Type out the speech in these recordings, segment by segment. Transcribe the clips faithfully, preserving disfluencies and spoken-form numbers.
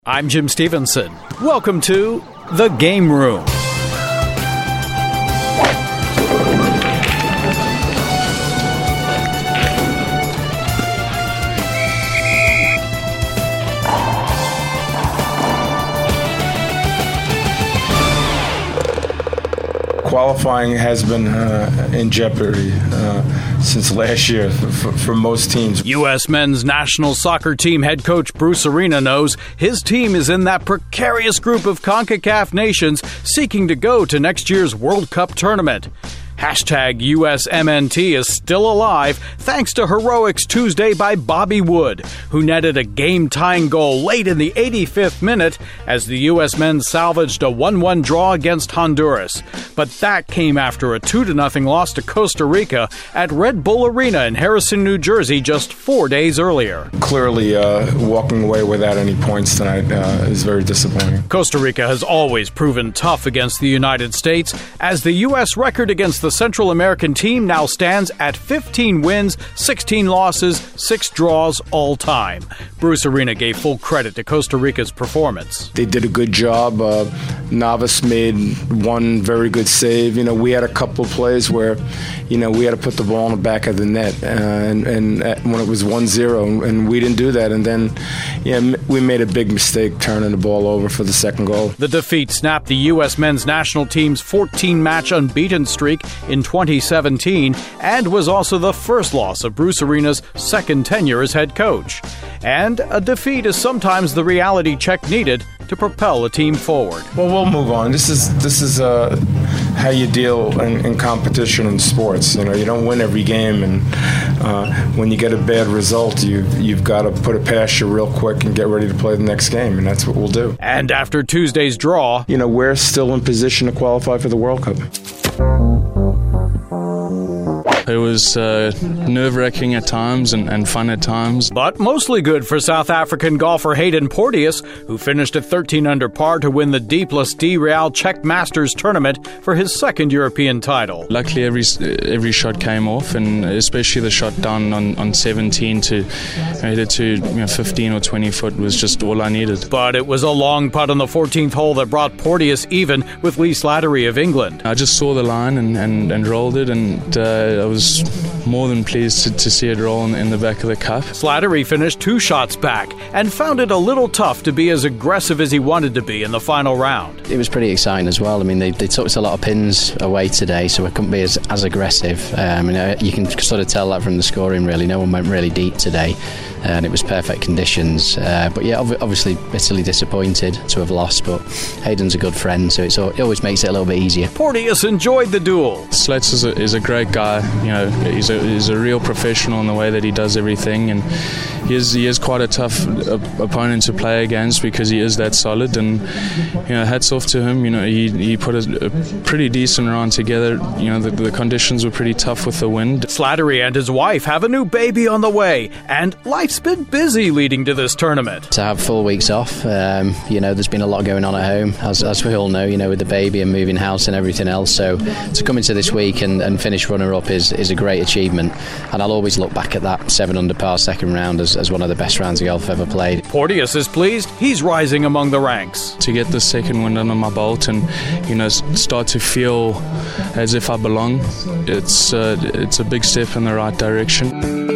I'm Jim Stevenson. Welcome to The Game Room. Qualifying has been uh, in jeopardy uh, since last year for, for most teams. U S men's national soccer team head coach Bruce Arena knows his team is in that precarious group of CONCACAF nations seeking to go to next year's World Cup tournament. Hashtag U S M N T is still alive thanks to heroics Tuesday by Bobby Wood, who netted a game-tying goal late in the eighty-fifth minute as the U S men salvaged a one one draw against Honduras. But that came after a two to nothing loss to Costa Rica at Red Bull Arena in Harrison, New Jersey just four days earlier. Clearly, uh, walking away without any points tonight uh, is very disappointing. Costa Rica has always proven tough against the United States, as the U S record against the Central American team now stands at fifteen wins, sixteen losses, six draws all time. Bruce Arena gave full credit to Costa Rica's performance. They did a good job. Uh, Navas made one very good save. You know, we had a couple of plays where, you know, we had to put the ball in the back of the net, uh, and, and uh, when it was one zero, and we didn't do that. And then, yeah, we made a big mistake turning the ball over for the second goal. The defeat snapped the U S men's national team's fourteen-match unbeaten streak in twenty seventeen and was also the first loss of Bruce Arena's second tenure as head coach. And a defeat is sometimes the reality check needed to propel a team forward. Well, we'll move on. This is this is uh, how you deal in, in competition in sports. You know, you don't win every game, and uh, when you get a bad result, you you've got to put it past you real quick and get ready to play the next game, and that's what we'll do. And after Tuesday's draw, you know, we're still in position to qualify for the World Cup. It was uh, nerve-wracking at times and, and fun at times. But mostly good for South African golfer Hayden Porteous, who finished at thirteen under par to win the D plus D Real Czech Masters tournament for his second European title. Luckily, every every shot came off, and especially the shot down on, on seventeen to hit it to you know, fifteen or twenty foot was just all I needed. But it was a long putt on the fourteenth hole that brought Porteous even with Lee Slattery of England. I just saw the line and, and, and rolled it, and uh, I was more than pleased to, to see it roll in, in the back of the cup. Slattery finished two shots back and found it a little tough to be as aggressive as he wanted to be in the final round. It was pretty exciting as well. I mean, they, they took us a lot of pins away today, so we couldn't be as, as aggressive. Um, you know, you can sort of tell that from the scoring, really. No one went really deep today, and it was perfect conditions. Uh, but yeah, ob- obviously bitterly disappointed to have lost, but Hayden's a good friend, so it's, it always makes it a little bit easier. Porteous enjoyed the duel. Slates is a, is a great guy. You know, he's a, he's a real professional in the way that he does everything, and he is, he is quite a tough op- opponent to play against because he is that solid. And you know, hats off to him. You know, he, he put a, a pretty decent round together. You know, the, the conditions were pretty tough with the wind. Slattery and his wife have a new baby on the way, and life's been busy leading to this tournament. To have full weeks off, um, you know, there's been a lot going on at home, as, as we all know, you know, with the baby and moving house and everything else. So to come into this week and, and finish runner-up is, is a great achievement, and I'll always look back at that seven under par second round as, as one of the best rounds of golf I've ever played. Porteous is pleased he's rising among the ranks. To get the second wind under my belt and, you know, start to feel as if I belong, it's uh, it's a big step in the right direction.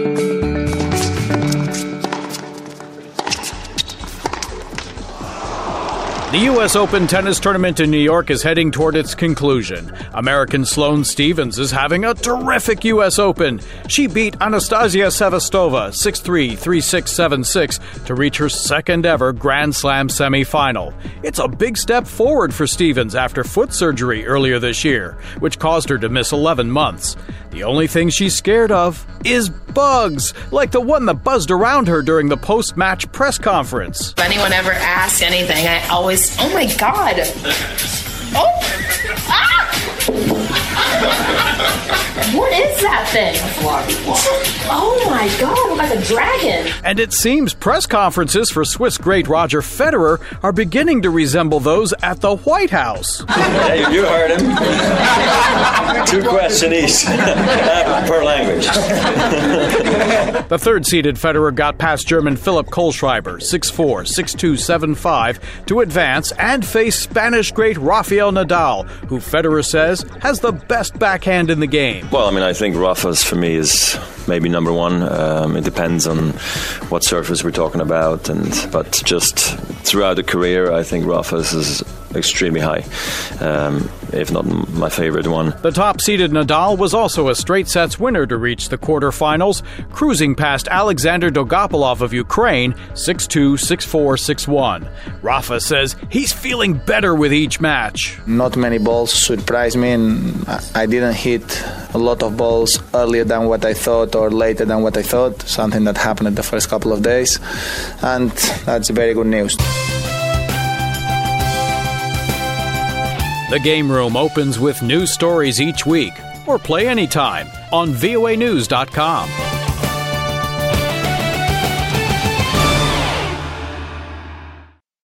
The U S Open tennis tournament in New York is heading toward its conclusion. American Sloane Stephens is having a terrific U S Open. She beat Anastasia Sevastova six three, three six, seven six to reach her second ever Grand Slam semifinal. It's a big step forward for Stephens after foot surgery earlier this year, which caused her to miss eleven months. The only thing she's scared of is bugs, like the one that buzzed around her during the post-match press conference. If anyone ever asks anything, I always, oh my God. Oh! Ah! What is that thing? Oh my God, look like a dragon. And it seems press conferences for Swiss great Roger Federer are beginning to resemble those at the White House. Hey, you heard him. Two questions each per language. The third-seeded Federer got past German Philipp Kohlschreiber, six four, six two, seven five, to advance and face Spanish great Rafael Nadal, who Federer says has the best backhand in the game. Well, I mean, I think Rafa's, for me, is maybe number one. Um, it depends on what surface we're talking about, and but just throughout the career, I think Rafa's is extremely high, um, if not my favorite one. The top-seeded Nadal was also a straight sets winner to reach the quarterfinals, cruising past Alexander Dolgopolov of Ukraine, six two, six four, six one. Rafa says he's feeling better with each match. Not many balls surprised me, and I didn't hit a lot of balls earlier than what I thought or later than what I thought, something that happened in the first couple of days, and that's very good news. The Game Room opens with new stories each week, or play anytime on V O A news dot com.